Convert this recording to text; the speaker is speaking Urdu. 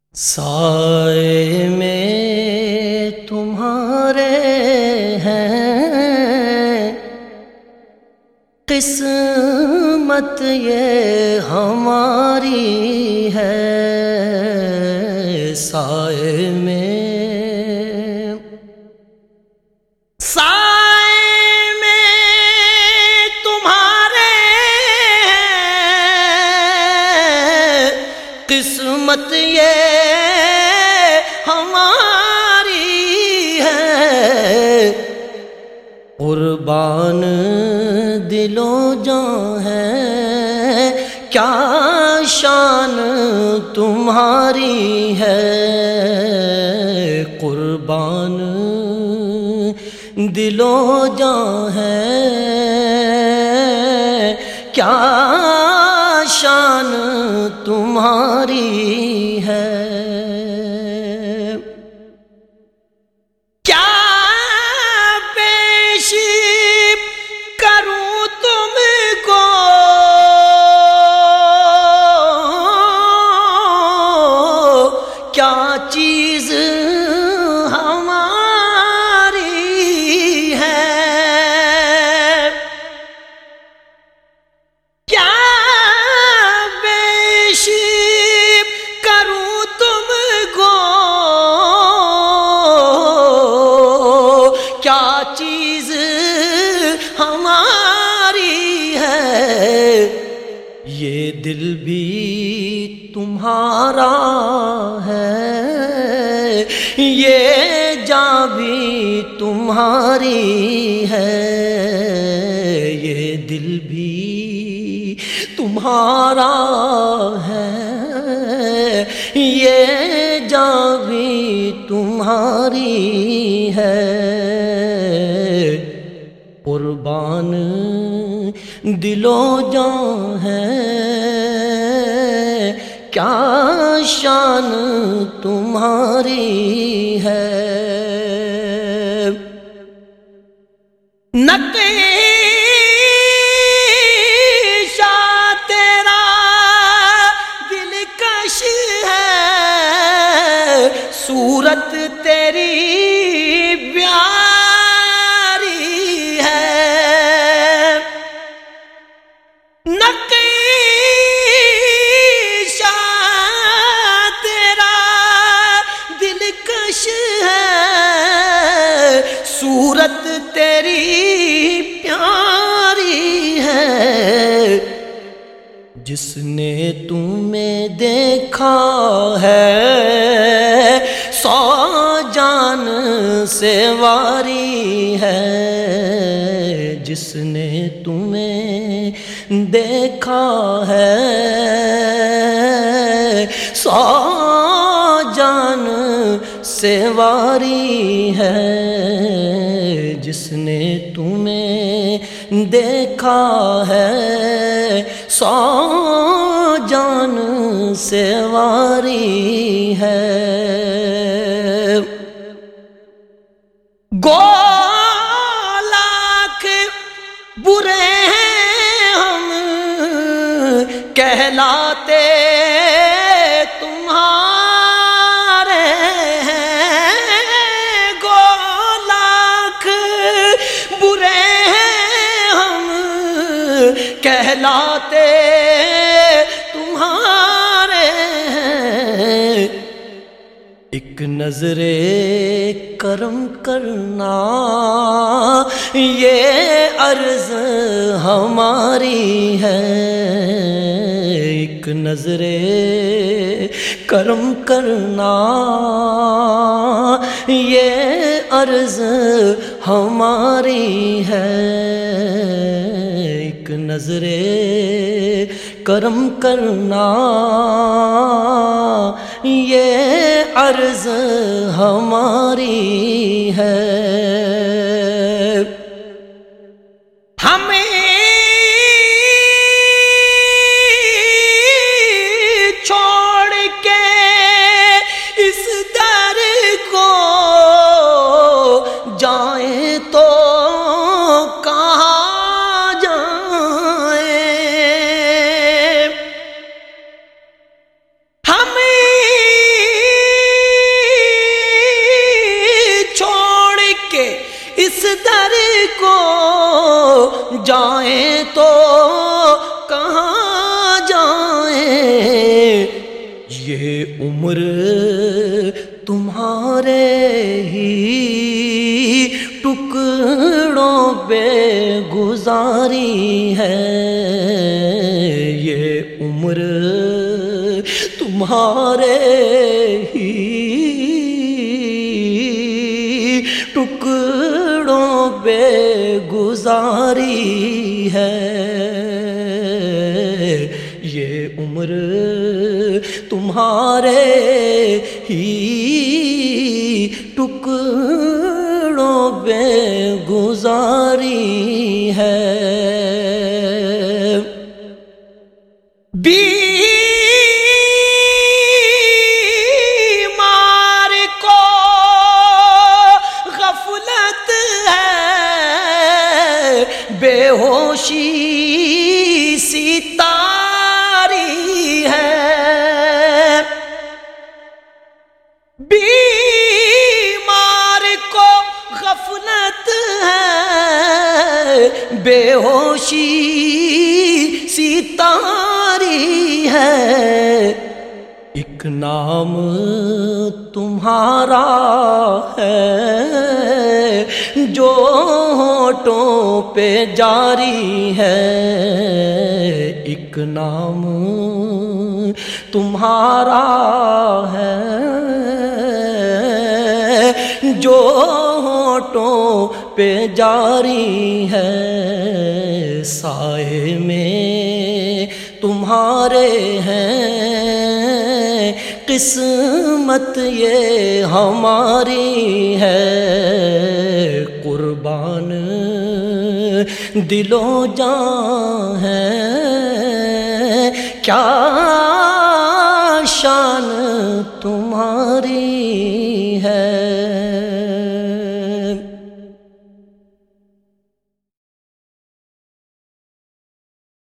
سائے میں تمہارے ہیں قسمت یہ ہماری ہے، سائے میں تمہارے ہیں قسمت یہ ہماری ہے، قربان دل و جاں ہے، کیا شان تمہاری ہے، قربان دل و جاں ہے، کیا شان تمہاری ہے۔ کیا چیز ہماری ہے، کیا پیش کروں تم کو، کیا چیز ہماری ہے، یہ دل بھی تمہارا ہے، یہ جاں بھی تمہاری ہے، یہ دل بھی تمہارا ہے، یہ جاں بھی تمہاری ہے، قربان دل و جاں ہے، کیا شان تمہاری ہے۔ نقشہ تیرا دلکش ہے، صورت تیری پیاری ہے، صورت تیری پیاری ہے، جس نے تمہیں دیکھا ہے سو جان سے واری ہے، جس نے تمہیں دیکھا ہے سو جان سے واری ہے، جس نے تمہیں دیکھا ہے سو جان سے واری ہے۔ گو لاکھ برے ہیں ہم کہلاتے کہلاتے تمہارے ہیں، ایک نظر کرم کرنا یہ عرض ہماری ہے، ایک نظر کرم کرنا یہ عرض ہماری ہے، ایک نظر کرم کرنا یہ عرض ہماری ہے۔ ہمیں چھوڑ کے اس در کو جائیں تو ہمیں جائیں تو کہاں جائیں، یہ عمر تمہارے ہی ٹکڑوں پہ گزاری ہے، یہ عمر تمہارے ہی ٹکڑوں پہ گزاری ہے، یہ عمر تمہارے ہی ٹکڑوں پہ گزاری ہے۔ بیمار کو غفلت ہے، بے ہوشی سی تاری ہے، بیمار کو غفلت ہے، بے ہوشی سی تاری ہے، ایک نام تمہارا ہے جو ہونٹوں پہ جاری ہے، ایک نام تمہارا ہے جو ہونٹوں پہ جاری ہے، سائے میں تمہارے ہیں، قسمت یہ ہماری ہے، قربان دل و جان ہے، کیا شان تمہاری ہے۔